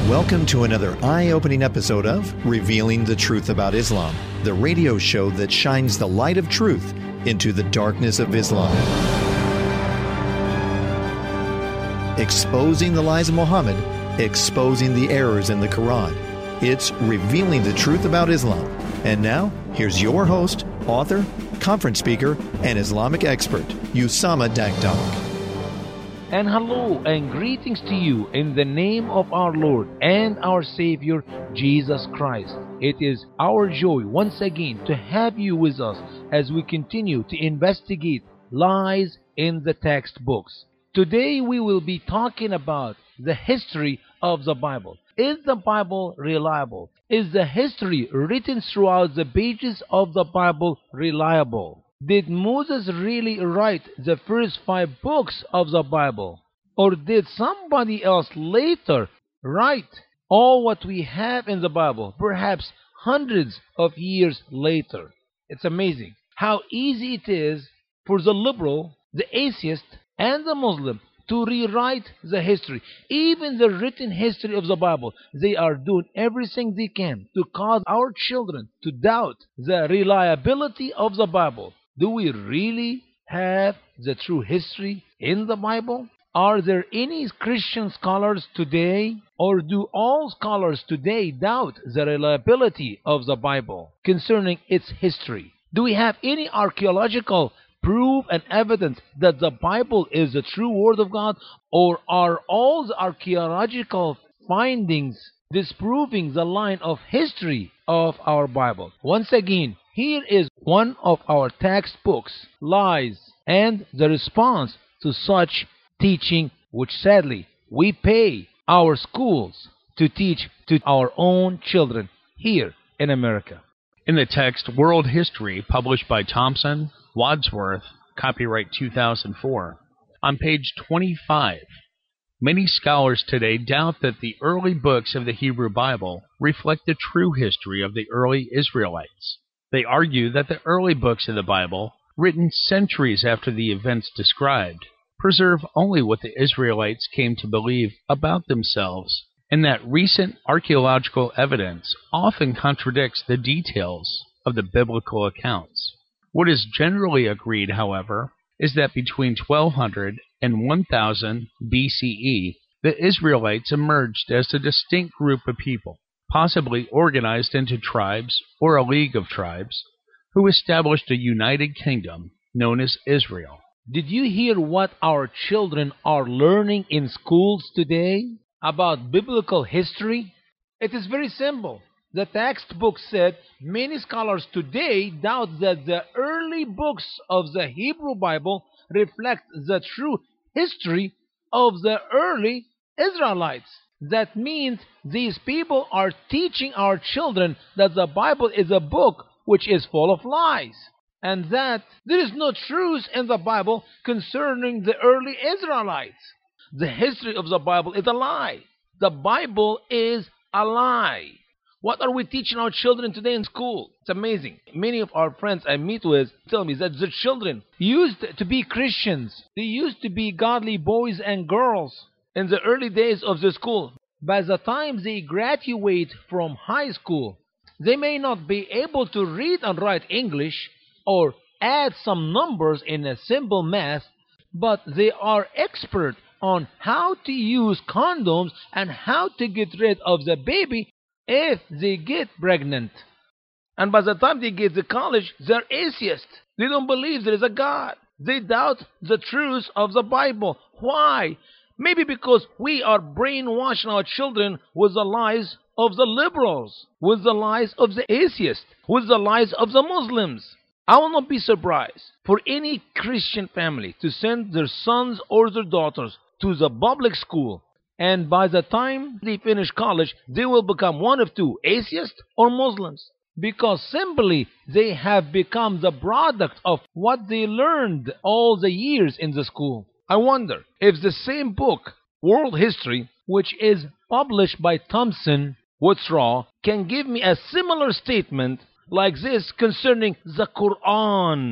Welcome to another eye-opening episode of Revealing the Truth About Islam, the radio show that shines the light of truth into the darkness of Islam. Exposing the lies of Muhammad, exposing the errors in the Quran. It's Revealing the Truth About Islam. And now, here's your host, author, conference speaker, and Islamic expert, Usama Dakdok. And hello and greetings to you in the name of our Lord and our Savior, Jesus Christ. It is our joy once again to have you with us as we continue to investigate lies in the textbooks. Today we will be talking about the history of the Bible. Is the Bible reliable? Is the history written throughout the pages of the Bible reliable? Did Moses really write the first 5 books of the Bible? Or did somebody else later write all what we have in the Bible, perhaps hundreds of years later? It's amazing how easy it is for the liberal, the atheist, and the Muslim to rewrite the history. Even the written history of the Bible, they are doing everything they can to cause our children to doubt the reliability of the Bible. Do we really have the true history in the Bible? Are there any Christian scholars today, or do all scholars today doubt the reliability of the Bible concerning its history? Do we have any archaeological proof and evidence that the Bible is the true Word of God, or are all the archaeological findings disproving the line of history of our Bible? Once again, here is one of our textbooks, Lies, and the response to such teaching, which sadly we pay our schools to teach to our own children here in America. In the text World History, published by Thomson, Wadsworth, copyright 2004, on page 25, many scholars today doubt that the early books of the Hebrew Bible reflect the true history of the early Israelites. They argue that the early books of the Bible, written centuries after the events described, preserve only what the Israelites came to believe about themselves, and that recent archaeological evidence often contradicts the details of the biblical accounts. What is generally agreed, however, is that between 1200 and 1000 BCE, the Israelites emerged as a distinct group of people, possibly organized into tribes or a league of tribes, who established a united kingdom known as Israel. Did you hear what our children are learning in schools today about biblical history? It is very simple. The textbook said many scholars today doubt that the early books of the Hebrew Bible reflect the true history of the early Israelites. That means these people are teaching our children that the Bible is a book which is full of lies, and that there is no truth in the Bible concerning the early Israelites. The history of the Bible is a lie. The Bible is a lie. What are we teaching our children today in school? It's amazing. Many of our friends I meet with tell me that the children used to be Christians. They used to be godly boys and girls in the early days of the school. By the time they graduate from high school, they may not be able to read and write English or add some numbers in a simple math, but they are expert on how to use condoms and how to get rid of the baby if they get pregnant. And by the time they get to college, they're atheists. They don't believe there is a God. They doubt the truth of the Bible. Why? Maybe because we are brainwashing our children with the lies of the liberals, with the lies of the atheists, with the lies of the Muslims. I will not be surprised for any Christian family to send their sons or their daughters to the public school, and by the time they finish college, they will become one of two, atheists or Muslims, because simply they have become the product of what they learned all the years in the school. I wonder if the same book, World History, which is published by Thomson Wadsworth, can give me a similar statement like this concerning the Quran.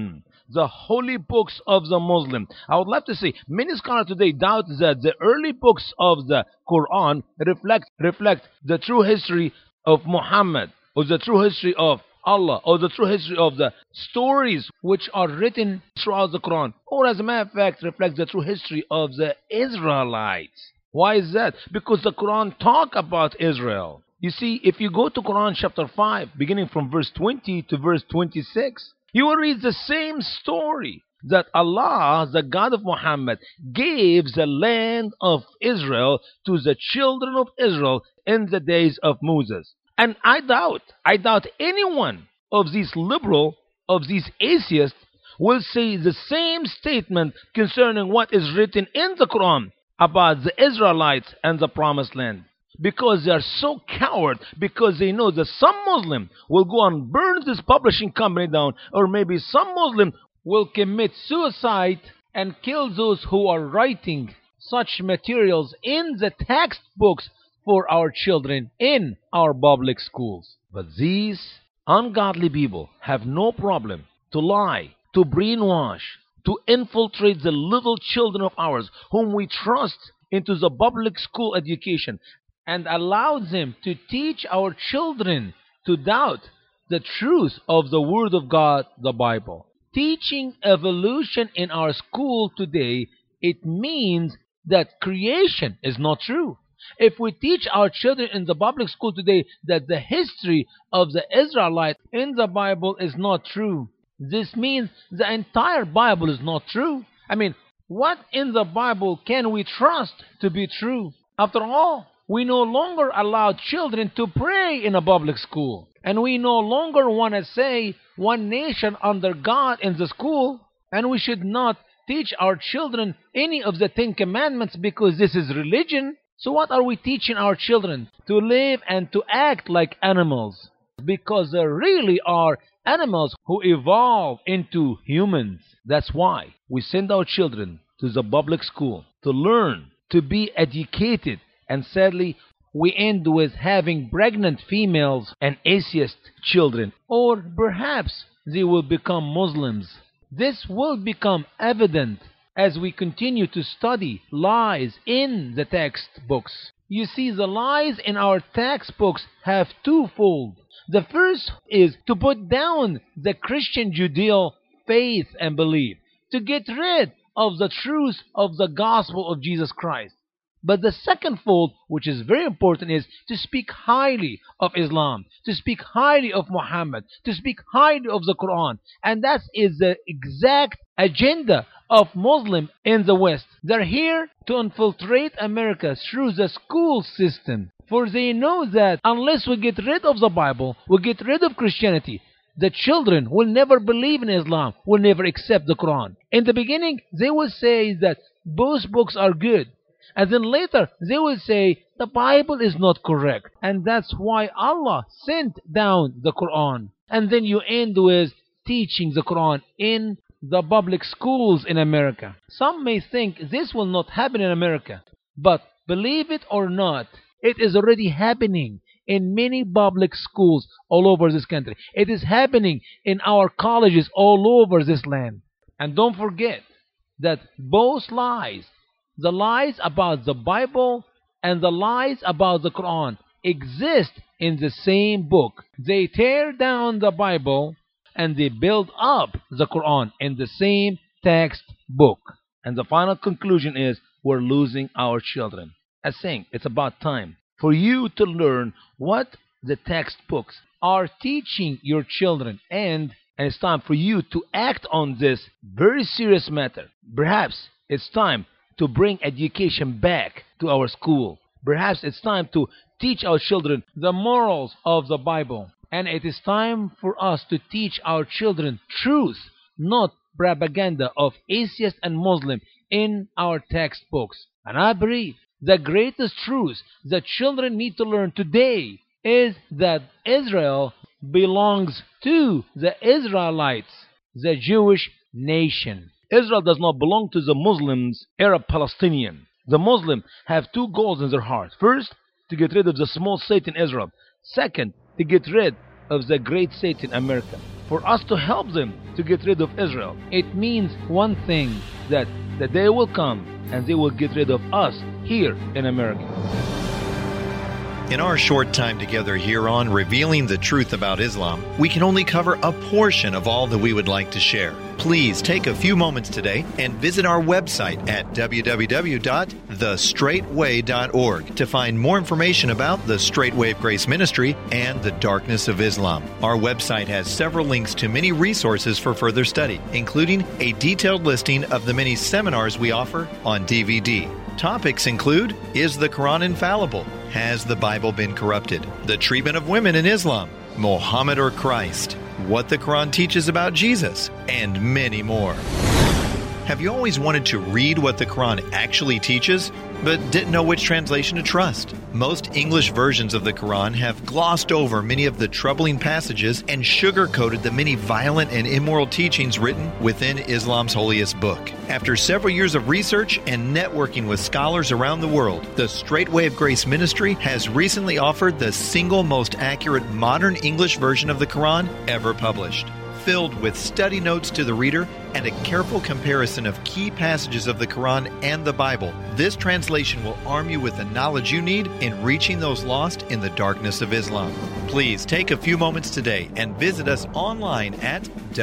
the holy books of the Muslim. I would love to say, many scholars today doubt that the early books of the Quran reflect the true history of Muhammad, or the true history of Allah, or the true history of the stories which are written throughout the Quran, or as a matter of fact reflects the true history of the Israelites. Why is that? Because the Quran talk about Israel. You see, if you go to Quran chapter 5, beginning from verse 20 to verse 26, you will read the same story, that Allah, the God of Muhammad, gave the land of Israel to the children of Israel in the days of Moses. And I doubt anyone of these liberal, of these atheists, will say the same statement concerning what is written in the Quran about the Israelites and the promised land. Because they are so coward, because they know that some Muslim will go and burn this publishing company down, or maybe some Muslim will commit suicide and kill those who are writing such materials in the textbooks for our children in our public schools. But these ungodly people have no problem to lie, to brainwash, to infiltrate the little children of ours whom we trust into the public school education, and allow them to teach our children to doubt the truth of the Word of God, the Bible. Teaching evolution in our school today, it means that creation is not true. If we teach our children in the public school today that the history of the Israelites in the Bible is not true, this means the entire Bible is not true. I mean, what in the Bible can we trust to be true? After all, we no longer allow children to pray in a public school. And we no longer want to say one nation under God in the school. And we should not teach our children any of the 10 Commandments because this is religion. So what are we teaching our children? To live and to act like animals. Because there really are animals who evolve into humans. That's why we send our children to the public school to learn, to be educated. And sadly, we end with having pregnant females and atheist children. Or perhaps they will become Muslims. This will become evident as we continue to study lies in the textbooks. You see, the lies in our textbooks have twofold. The first is to put down the Christian Judeo faith and belief, to get rid of the truth of the gospel of Jesus Christ. But the second fold, which is very important, is to speak highly of Islam, to speak highly of Muhammad, to speak highly of the Quran. And that is the exact agenda of Muslims in the West. They're here to infiltrate America through the school system. For they know that unless we get rid of the Bible, we get rid of Christianity, the children will never believe in Islam, will never accept the Quran. In the beginning, they will say that both books are good. And then later, they will say, the Bible is not correct. And that's why Allah sent down the Quran. And then you end with teaching the Quran in the public schools in America. Some may think this will not happen in America. But believe it or not, it is already happening in many public schools all over this country. It is happening in our colleges all over this land. And don't forget that both lies, the lies about the Bible and the lies about the Quran, exist in the same book. They tear down the Bible and they build up the Quran in the same textbook. And the final conclusion is we're losing our children. I think it's about time for you to learn what the textbooks are teaching your children, and it's time for you to act on this very serious matter. Perhaps it's time to bring education back to our school. Perhaps it's time to teach our children the morals of the Bible. And it is time for us to teach our children truth, not propaganda of atheists and Muslims in our textbooks. And I believe the greatest truth that children need to learn today is that Israel belongs to the Israelites, the Jewish nation. Israel does not belong to the Muslims, Arab Palestinian. The Muslims have two goals in their heart. First, to get rid of the small state in Israel. Second, to get rid of the great state in America, for us to help them to get rid of Israel. It means one thing, that the day will come and they will get rid of us here in America. In our short time together here on Revealing the Truth About Islam, we can only cover a portion of all that we would like to share. Please take a few moments today and visit our website at www.thestraightway.org to find more information about the Straight Way of Grace Ministry and the Darkness of Islam. Our website has several links to many resources for further study, including a detailed listing of the many seminars we offer on DVD. Topics include: Is the Quran infallible? Has the Bible been corrupted? The treatment of women in Islam, Muhammad or Christ, what the Quran teaches about Jesus, and many more. Have you always wanted to read what the Quran actually teaches, but didn't know which translation to trust? Most English versions of the Quran have glossed over many of the troubling passages and sugar-coated the many violent and immoral teachings written within Islam's holiest book. After several years of research and networking with scholars around the world, the Straight Way of Grace Ministry has recently offered the single most accurate modern English version of the Quran ever published. Filled with study notes to the reader and a careful comparison of key passages of the Quran and the Bible, this translation will arm you with the knowledge you need in reaching those lost in the darkness of Islam. Please take a few moments today and visit us online at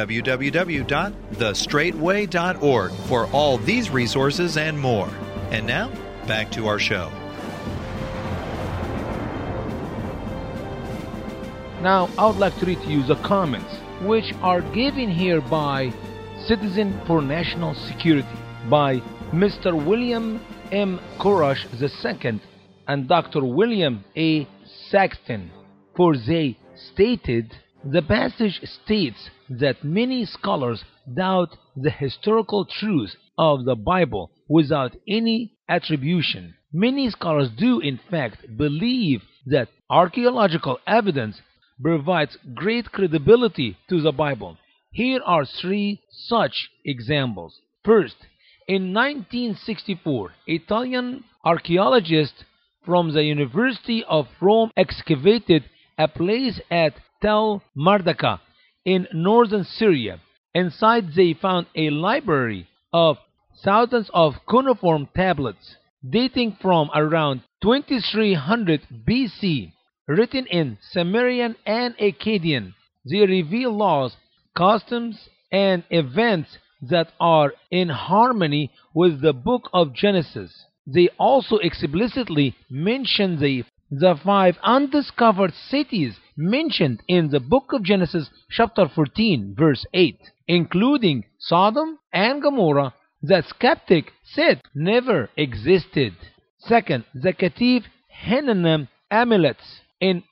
www.thestraightway.org for all these resources and more. And now, back to our show. Now, I would like to read to you the comments which are given here by Citizen for National Security, by Mr. William M. Koresh II and Dr. William A. Saxton. For they stated, the passage states that many scholars doubt the historical truth of the Bible without any attribution. Many scholars do in fact believe that archaeological evidence provides great credibility to the Bible. Here are three such examples. First, in 1964, Italian archaeologists from the University of Rome excavated a place at Tel Mardaka in northern Syria. Inside they found a library of thousands of cuneiform tablets dating from around 2300 BC. Written in Sumerian and Akkadian. They reveal laws, customs, and events that are in harmony with the book of Genesis. They also explicitly mention the 5 undiscovered cities mentioned in the book of Genesis chapter 14 verse 8, including Sodom and Gomorrah that skeptic said never existed. Second, the Katif Hananim amulets. In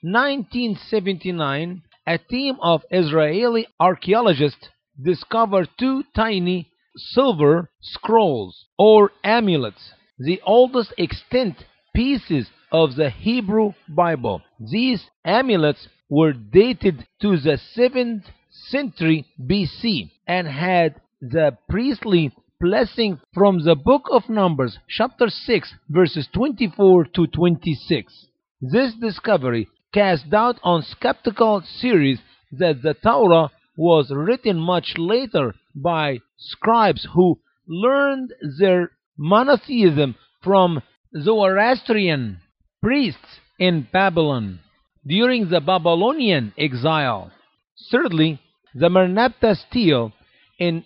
1979, a team of Israeli archaeologists discovered 2 tiny silver scrolls or amulets, the oldest extant pieces of the Hebrew Bible. These amulets were dated to the 7th century BC and had the priestly blessing from the book of Numbers, chapter 6, verses 24 to 26. This discovery cast doubt on skeptical theories that the Torah was written much later by scribes who learned their monotheism from Zoroastrian priests in Babylon during the Babylonian exile. Thirdly, the Merneptah stele in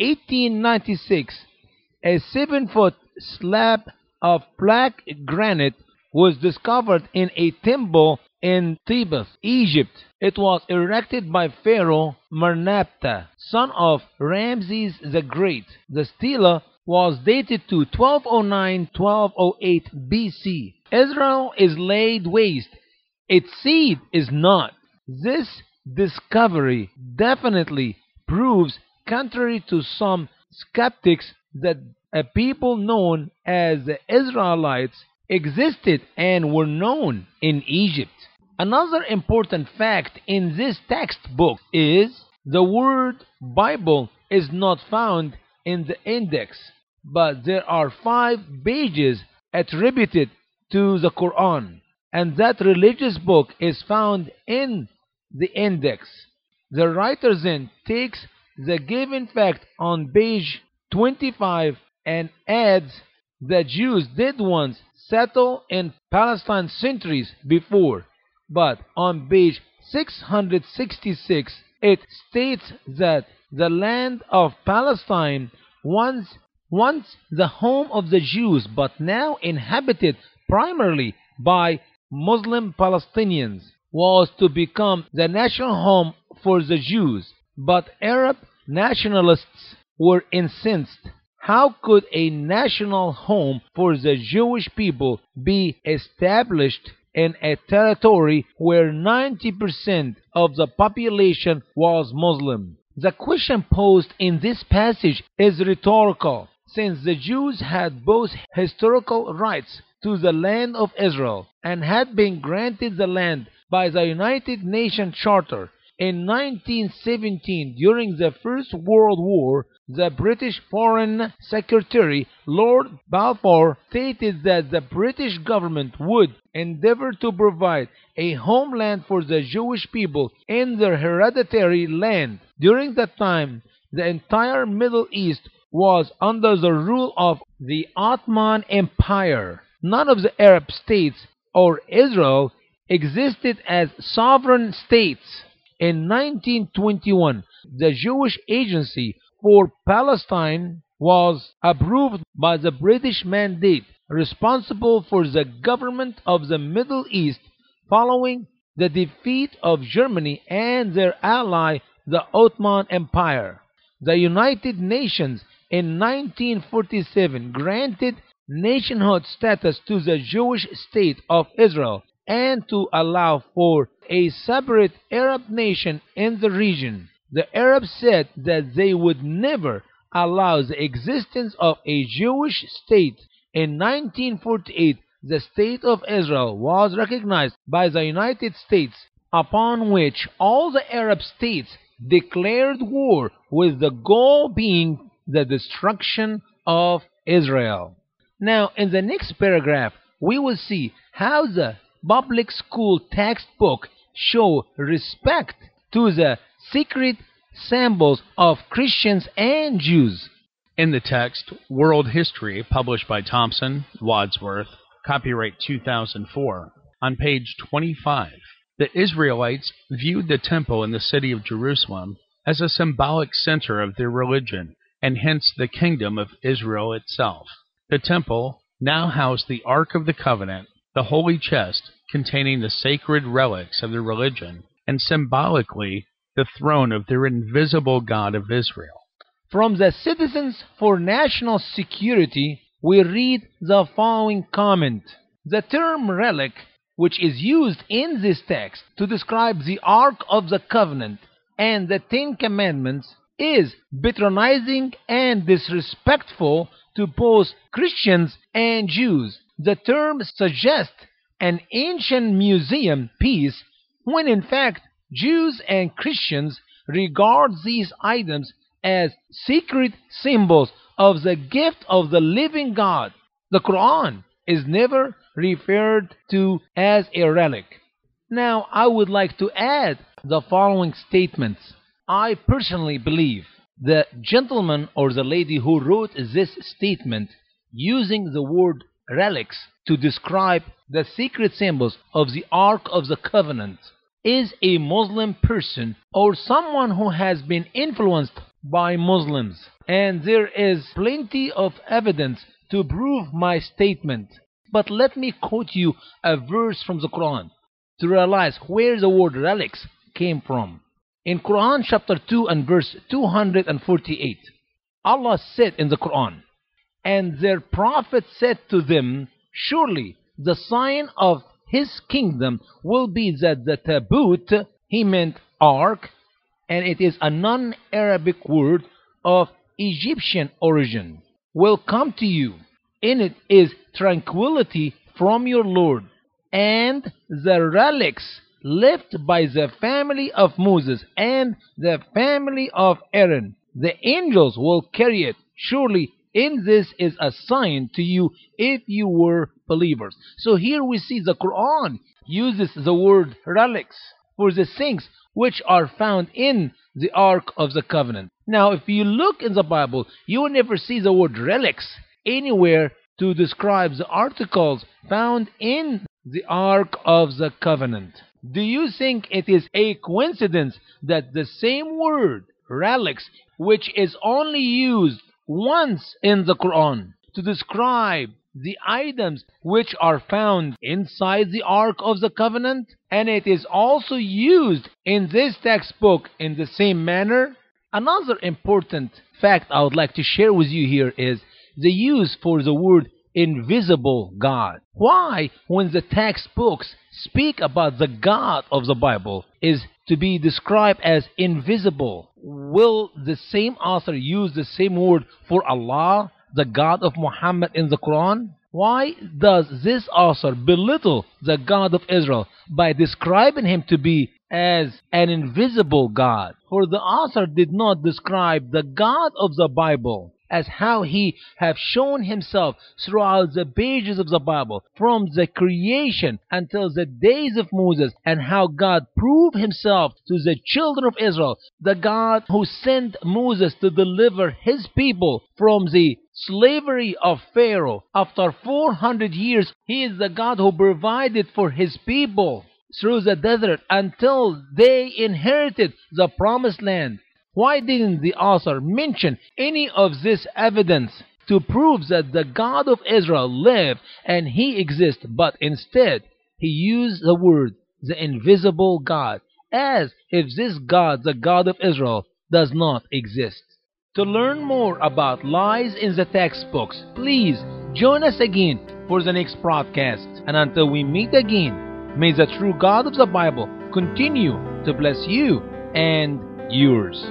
1896, a 7-foot slab of black granite was discovered in a temple in Thebes, Egypt. It was erected by Pharaoh Merneptah, son of Ramses the Great. The stela was dated to 1209-1208 BC. Israel is laid waste. Its seed is not. This discovery definitely proves, contrary to some skeptics, that a people known as the Israelites existed and were known in Egypt. Another important fact in this textbook is the word Bible is not found in the index, but there are 5 pages attributed to the Quran, and that religious book is found in the index. The writer then takes the given fact on page 25 and adds the Jews did once settle in Palestine centuries before, but on page 666 it states that the land of Palestine once the home of the Jews, but now inhabited primarily by Muslim Palestinians, was to become the national home for the Jews. But Arab nationalists were incensed. How could a national home for the Jewish people be established in a territory where 90% of the population was Muslim? The question posed in this passage is rhetorical, since the Jews had both historical rights to the land of Israel and had been granted the land by the United Nations Charter. In 1917, during the First World War, the British Foreign Secretary Lord Balfour stated that the British government would endeavor to provide a homeland for the Jewish people in their hereditary land. During that time, the entire Middle East was under the rule of the Ottoman Empire. None of the Arab states or Israel existed as sovereign states. In 1921, the Jewish Agency for Palestine was approved by the British Mandate, responsible for the government of the Middle East following the defeat of Germany and their ally, the Ottoman Empire. The United Nations in 1947 granted nationhood status to the Jewish state of Israel and to allow for a separate Arab nation in the region. The Arabs said that they would never allow the existence of a Jewish state. In 1948, the State of Israel was recognized by the United States, upon which all the Arab states declared war, with the goal being the destruction of Israel. Now, in the next paragraph, we will see how the public school textbook show respect to the secret symbols of Christians and Jews. In the text, World History, published by Thomson, Wadsworth, copyright 2004, on page 25, the Israelites viewed the temple in the city of Jerusalem as a symbolic center of their religion, and hence the kingdom of Israel itself. The temple now housed the Ark of the Covenant, the holy chest containing the sacred relics of their religion, and symbolically the throne of their invisible God of Israel. From the Citizens for National Security, we read the following comment. The term relic, which is used in this text to describe the Ark of the Covenant and the Ten Commandments, is patronizing and disrespectful to both Christians and Jews. The term suggests an ancient museum piece, when in fact Jews and Christians regard these items as sacred symbols of the gift of the living God. The Quran is never referred to as a relic. Now, I would like to add the following statements. I personally believe the gentleman or the lady who wrote this statement, using the word relics to describe the sacred symbols of the Ark of the Covenant, is a Muslim person or someone who has been influenced by Muslims, and there is plenty of evidence to prove my statement. But let me quote you a verse from the Quran to realize where the word relics came from. In Quran chapter 2 and verse 248, Allah said in the Quran, "And their prophet said to them, surely the sign of his kingdom will be that the tabut," he meant ark, and it is a non-Arabic word of Egyptian origin, "will come to you. In it is tranquility from your Lord, and the relics left by the family of Moses and the family of Aaron, the angels will carry it. Surely in this is a sign to you if you were believers." So here we see the Quran uses the word relics for the things which are found in the Ark of the Covenant. Now, if you look in the Bible, you will never see the word relics anywhere to describe the articles found in the Ark of the Covenant. Do you think it is a coincidence that the same word, relics, which is only used once in the Quran to describe the items which are found inside the Ark of the Covenant, and it is also used in this textbook in the same manner? Another important fact I would like to share with you here is the use for the word invisible God. Why, when the textbooks speak about the God of the Bible, is to be described as invisible? Will the same author use the same word for Allah, the God of Muhammad, in the Quran? Why does this author belittle the God of Israel by describing him to be as an invisible God? For the author did not describe the God of the Bible as how he have shown himself throughout the pages of the Bible, from the creation until the days of Moses, and how God proved himself to the children of Israel, the God who sent Moses to deliver his people from the slavery of Pharaoh. After 400 years, he is the God who provided for his people through the desert until they inherited the promised land. Why didn't the author mention any of this evidence to prove that the God of Israel lived and he exists, but instead he used the word the invisible God, as if this God, the God of Israel, does not exist? To learn more about lies in the textbooks, please join us again for the next broadcast. And until we meet again, may the true God of the Bible continue to bless you and yours.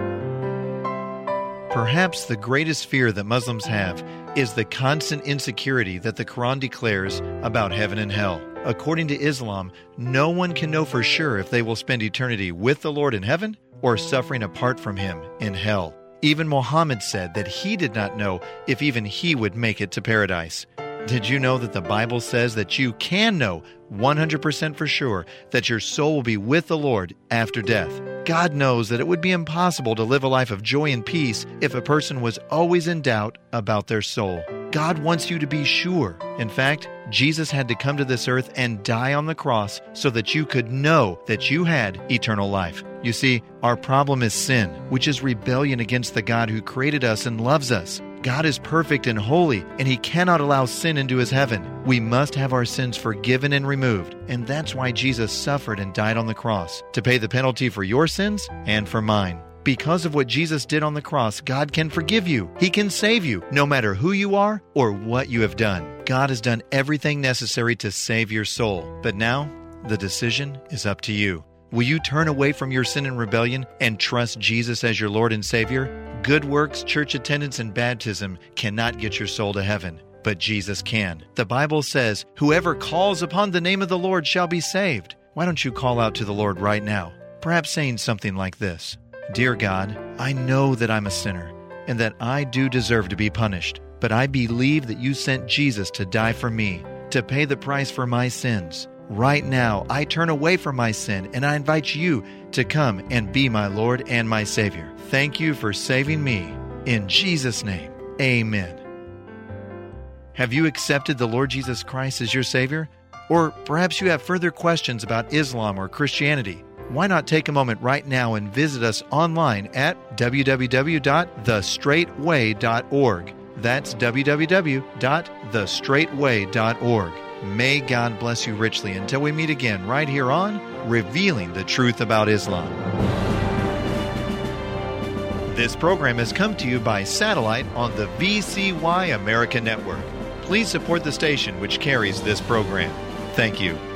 Perhaps the greatest fear that Muslims have is the constant insecurity that the Quran declares about heaven and hell. According to Islam, no one can know for sure if they will spend eternity with the Lord in heaven or suffering apart from Him in hell. Even Muhammad said that he did not know if even he would make it to paradise. Did you know that the Bible says that you can know 100% for sure that your soul will be with the Lord after death? God knows that it would be impossible to live a life of joy and peace if a person was always in doubt about their soul. God wants you to be sure. In fact, Jesus had to come to this earth and die on the cross so that you could know that you had eternal life. You see, our problem is sin, which is rebellion against the God who created us and loves us. God is perfect and holy, and He cannot allow sin into His heaven. We must have our sins forgiven and removed, and that's why Jesus suffered and died on the cross, to pay the penalty for your sins and for mine. Because of what Jesus did on the cross, God can forgive you. He can save you, no matter who you are or what you have done. God has done everything necessary to save your soul. But now, the decision is up to you. Will you turn away from your sin and rebellion and trust Jesus as your Lord and Savior? Good works, church attendance, and baptism cannot get your soul to heaven, but Jesus can. The Bible says, "Whoever calls upon the name of the Lord shall be saved." Why don't you call out to the Lord right now? Perhaps saying something like this: Dear God, I know that I'm a sinner and that I do deserve to be punished, but I believe that you sent Jesus to die for me, to pay the price for my sins. Right now, I turn away from my sin and I invite you to come and be my Lord and my Savior. Thank you for saving me. In Jesus' name, amen. Have you accepted the Lord Jesus Christ as your Savior? Or perhaps you have further questions about Islam or Christianity. Why not take a moment right now and visit us online at www.thestraightway.org. That's www.thestraightway.org. May God bless you richly until we meet again right here on Revealing the Truth About Islam. This program has come to you by satellite on the VCY America Network. Please support the station which carries this program. Thank you.